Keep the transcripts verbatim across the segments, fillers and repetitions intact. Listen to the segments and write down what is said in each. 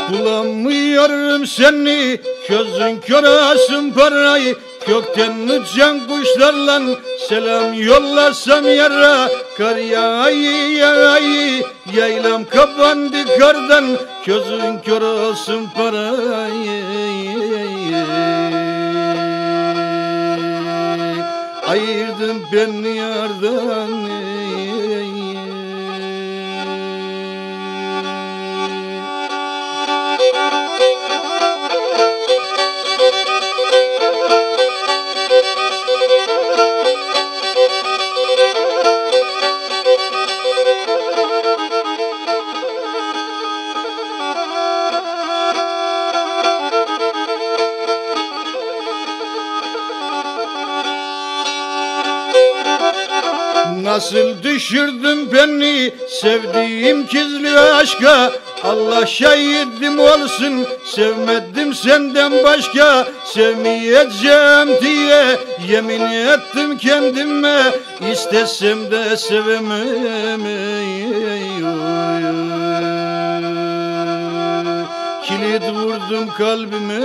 Bulamıyorum seni, gözün kör asın parayı. Gökten uçan kuşlarla selam yollasam yara. Kar yağayı yağayı, yaylam kapandı kardan. Gözün kör olsun parayı. Ayırdın beni yardan. Nasıl düşürdün beni sevdiğim gizli aşka. Allah şahidim olsun, sevmedim senden başka. Sevmeyeceğim diye yemin ettim kendime. İstesem de sevemem. Kilit vurdum kalbime.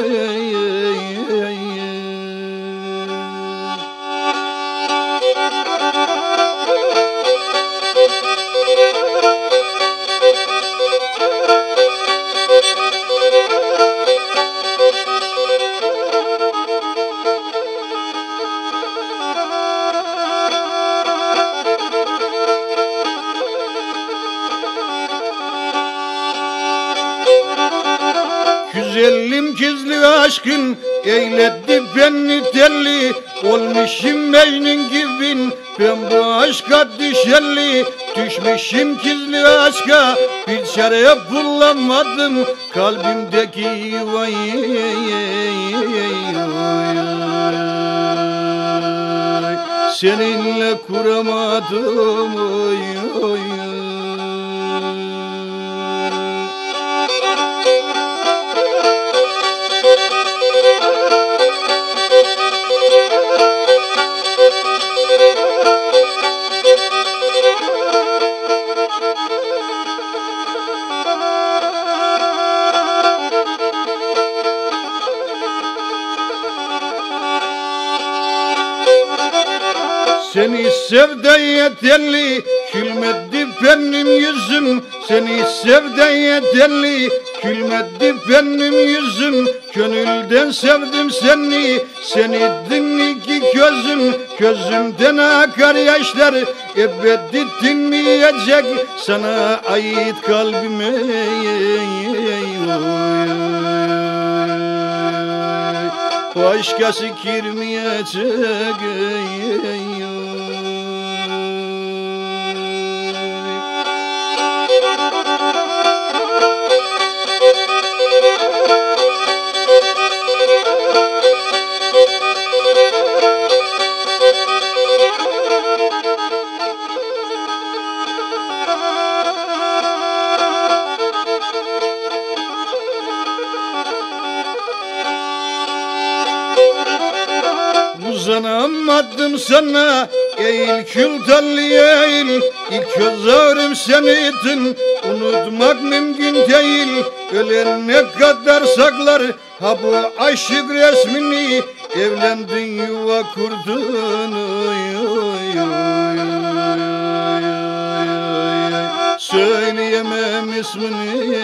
Güzelim gizli aşkın eyledi beni deli. Olmuşum Mecnun gibin ben bu aşka düşeli. Düşmüşüm gizli aşka bir çare bulamadım. Kalbimdeki yuvayı seninle kuramadım. Oy, oy. Seni sevdeye deli, gülmedi benim yüzüm. Seni sevdeye deli, gülmedi benim yüzüm. Gönülden sevdim seni, seni dinliki gözüm. Gözümden akar yaşlar, ebedi dinleyecek sana ait kalbime. Başkası girmeyecek. Uzanamadım sana eğil kül talli eğil. İlk göz ağrım seniydin, unutmak mümkün değil. Ölene kadar saklar ha bu aşık resmini. Evlendin yuva kurdun. Oy, oy, oy, oy, oy. Söyleyemem ismini.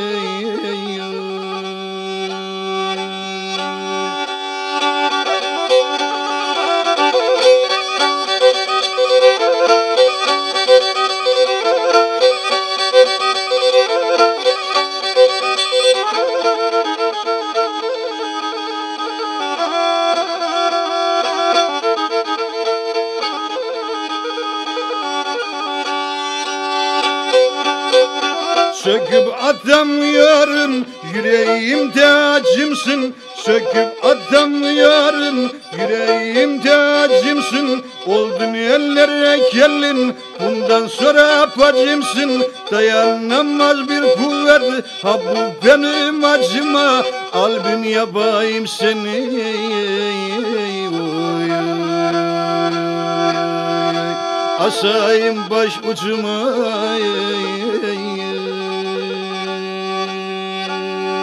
Söküp atamıyorum yüreğimde acımsın. Söküp atamıyorum yüreğimde acımsın. Oldun ellere gelin bundan sonra bacımsın. Dayanamaz bir kuvvet ha bu benim acıma. Albüm yapayım seni. Oy, asayım baş ucuma.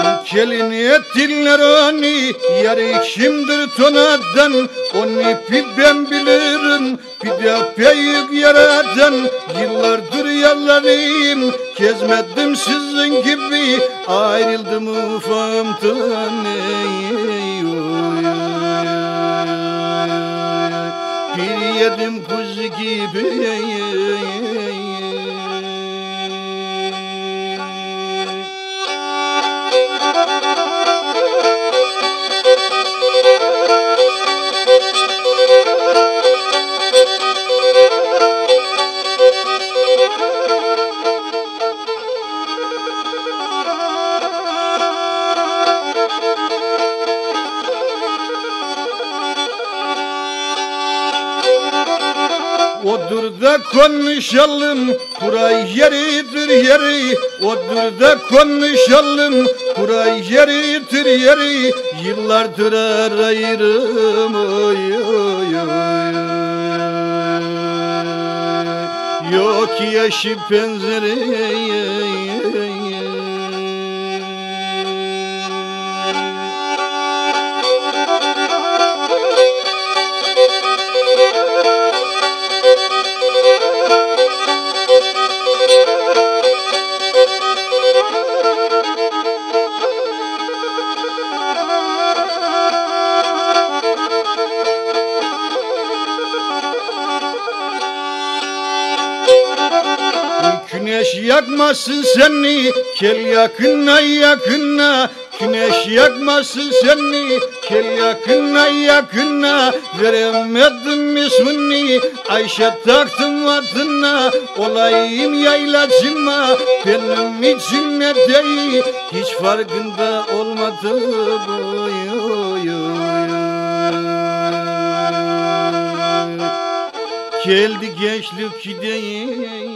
Gelin ettiler onu, yarı kimdir tonadan. Onun ipi ben bilirim, bir de büyük yaradan. Yıllardır yallarım, gezmedim sizin gibi. Ayrıldım ufamdan, bir yedim kuzu gibi. Odur da konuşalım, burayı yeridir yeri. Odur da konuşalım, burayı yeridir yeri. Yıllardır arayırım, oy oy oy. Yok yaşı benzeri. Güneş yakmasın seni, gel yakına yakına. Güneş yakmasın seni, gel yakına yakına. Veremedim ismini, Ayşe taktım adına. Olayım yaylacıma, benim için ne değil. Hiç farkında olmadı. Oy, oy, oy. Geldi gençlik gideyim.